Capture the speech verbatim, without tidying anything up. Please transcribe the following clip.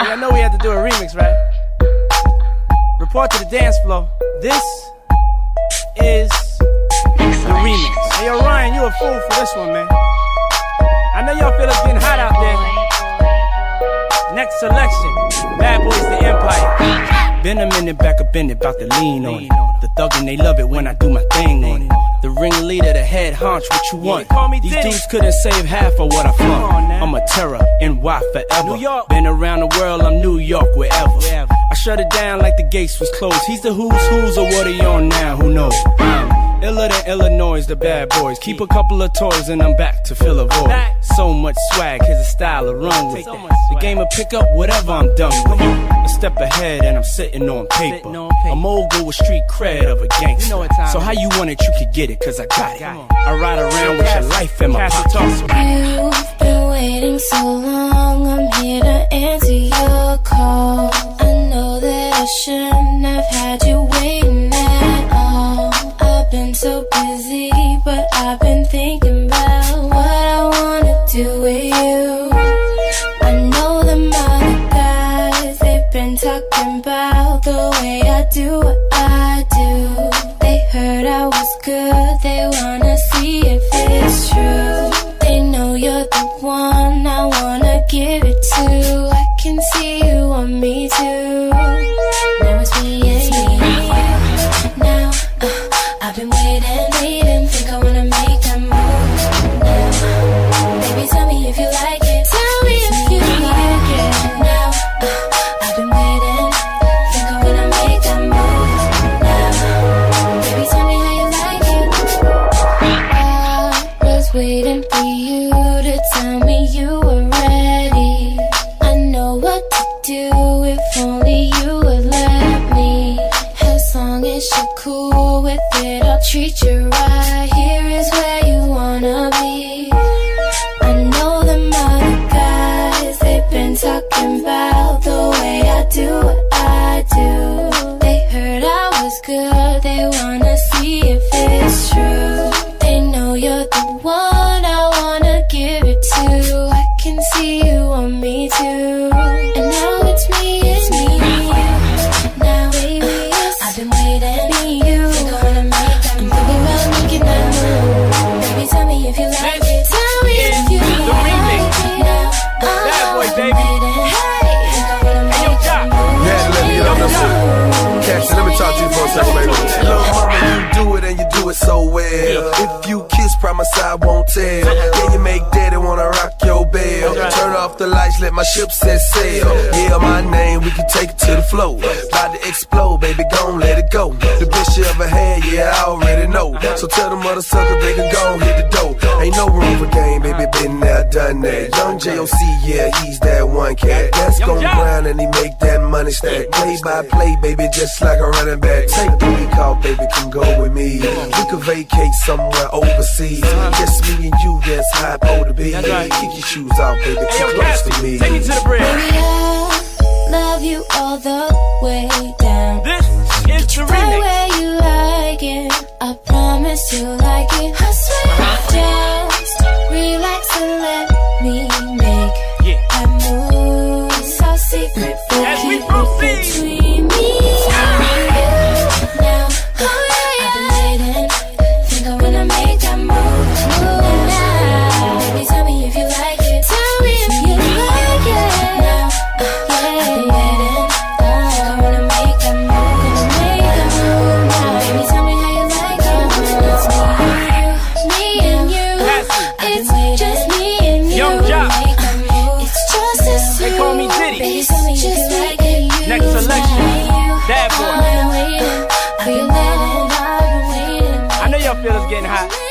I know we had to do a remix, right? Report to the dance floor. This is the remix. Hey, yo, Ryan, you a fool for this one, man. I know y'all feel it's getting hot out there. Next selection, Bad Boys the Empire. Been a minute back up in it, bout to lean on it. The thuggin', they love it when I do my thing on it. The ringleader, the head honch, what you want? These dudes couldn't save half of what I flaunt. I'm a terror, N Y forever. Been around the world, I'm New York, wherever. I shut it down like the gates was closed. He's the who's who's, or what are you on now? Who knows? Um, iller than Illinois, the Bad Boys. Keep a couple of toys and I'm back to fill a void. So much swag, here's a style to run with. The game will pick up whatever I'm done with. A step ahead and I'm sitting on paper. A mogul with street cred of a gangster. So how you want it, you could get it, cause I got it. I ride around with your life in my pocket. You've been waiting so long, I'm here to answer your call. I know that I shouldn't have had you waiting at all. I've been so busy, but I've been thinking about what I wanna do with you. I know them other guys, they've been talking about the way I do what I do. They heard I was good, they wanna see if it's true. They know you're the one I wanna give it to. I can see you want me too. Now it's me and you. Now, uh, I've been waiting, waiting, think I wanna make that move. Now, baby, tell me if you like it. Tell me if you like it. Now, uh, I've been waiting, think I wanna make that move. Now, baby, tell me how you like it. I was waiting for you to tell me you were ready. I know what to do if only you would let me. As long as you're cool with it, I'll treat you right. Here is where you wanna be. I know them other guys, they've been talking about the way I do what I do. They heard I was good, they wanna see if it's true. They know you're the one I wanna give it to. I can see you want me too. And now it's me, it's me. Now, baby, I've been waiting for you. Think I wanna make that move. I'm thinking about making that move. Baby, tell me if you like it. Tell me if you like it. Now, Bad Boy, baby. Hey, think I wanna make that move. Yeah, let me know the food. Cassie, let me talk to you for a second, baby. Little mama, you do it and you do it so well. If you kiss, promise I won't tell. Yeah, you make daddy wanna rock your bell. Turn off the lights, let my ship set sail. Yeah, my name, we can take it to the floor. About to explode, baby, gon' let it go. The best you ever had, yeah, I already know. So tell them other suckers they can go hit the dough. Ain't no room for game, baby, been there, done that. Young J O C, yeah, he's that one cat. That's gon' grind and he make that money stack. Play by play, baby, just like a running back. Take the week off, baby, come go with me. We could vacate somewhere overseas. Just me and you, that's how it's supposed to be. Kick your shoes off, baby, come close to me. Take me to the bridge. Baby, I love you all the way down. This is the Right remix. where you like it, I promise you like it. I swear, just relax and let me make Yeah. that move. It's our secret, but As we keep it proceed. between me and you. Now, oh yeah, I've been waiting, think I wanna make that move. Move now, baby, tell me if you like it. Tell me if you like it. Now, yeah, I've been waiting, think I wanna make that move. Gonna make that move now, baby, tell me how you like it. It's me and you, me and you. It's just me and you. Young Jock. Make that move. It's just us two. They call me Diddy. Baby, tell me if you like it. Next selection, Bad Boy. I've been waiting, I've been waiting, I've been waiting. I know y'all feel it's getting hot.